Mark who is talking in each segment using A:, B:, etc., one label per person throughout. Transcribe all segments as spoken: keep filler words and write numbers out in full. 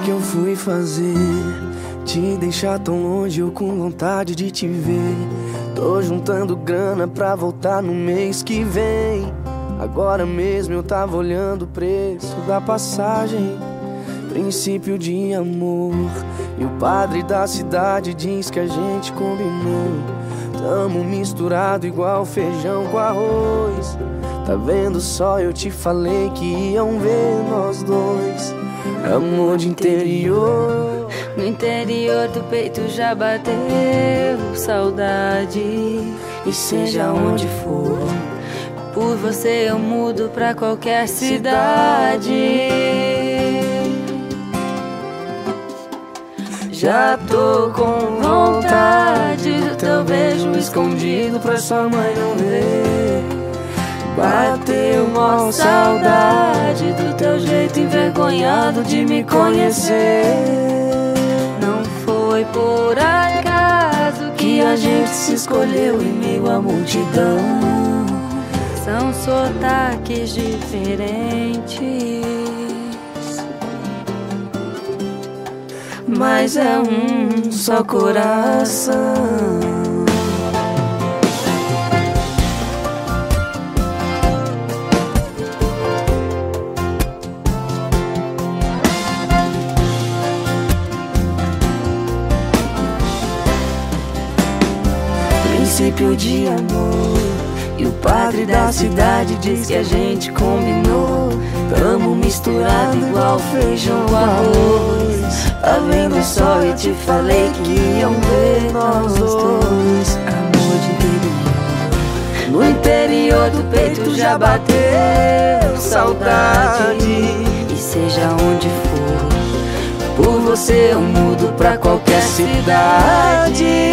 A: que eu fui fazer? Te deixar tão longe, eu com vontade de te ver. Tô juntando grana pra voltar no mês que vem. Agora mesmo eu tava olhando o preço da passagem. Princípio de amor. E o padre da cidade diz que a gente combinou. Tamo misturado igual feijão com arroz. Tá vendo só, eu te falei que iam ver nós dois. Amor de interior.
B: No interior do peito já bateu saudade.
A: E seja onde for,
B: por você eu mudo pra qualquer cidade. Já tô com vontade do teu beijo escondido pra sua mãe não ver. Bateu mó saudade do teu jeito envergonhado de me conhecer. Não foi por acaso que a gente se escolheu em meio à multidão. São sotaques diferentes, mas é um só coração.
A: Princípio de amor. E o padre da cidade diz que a gente combinou. Tamo misturado igual feijão com arroz. Tá vendo só, eu te falei que iam ver nós dois. Amor de interior. No interior do peito já bateu saudade.
B: E seja onde for,
A: por você eu mudo pra qualquer cidade.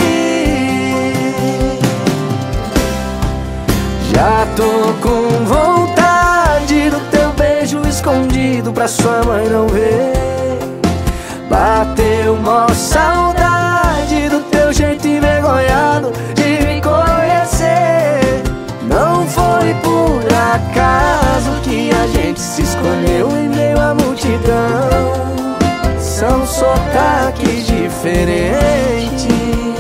A: Já tô com vontade do teu beijo escondido pra sua mãe não ver. Bateu mó saudade do teu jeito envergonhado de me conhecer. Não foi por acaso que a gente se escolheu em meio à multidão. São sotaques diferentes,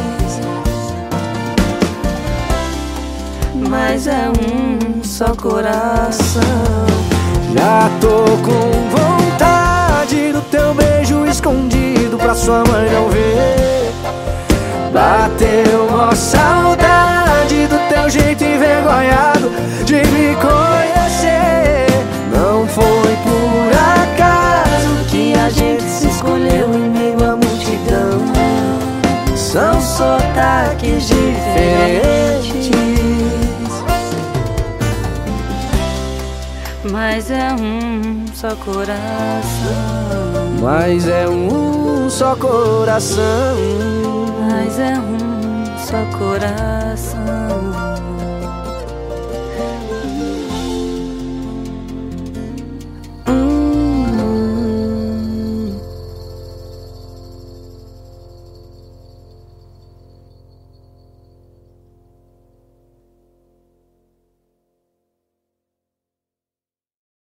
A: mas é um só coração. Já tô com vontade do teu beijo escondido pra sua mãe não ver. Bateu uma saudade do teu jeito envergonhado de me conhecer. Não foi por acaso que a gente se escolheu em meio à multidão. São sotaques diferentes,
B: mas é um só coração.
A: Mas é um só coração.
B: Mas é um só coração.